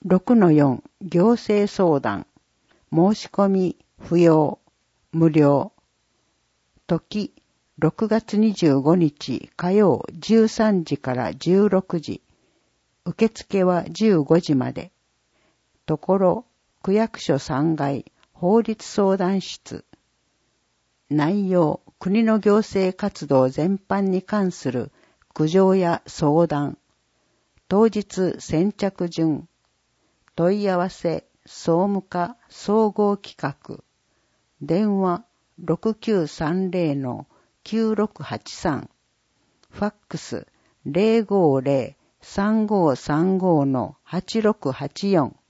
6-4 行政相談申し込み不要無料時6月25日火曜13時から16時受付は15時までところ区役所3階法律相談室内容国の行政活動全般に関する苦情や相談当日先着順問い合わせ総務課総合企画電話6930-9683ファックス 050-3535-8684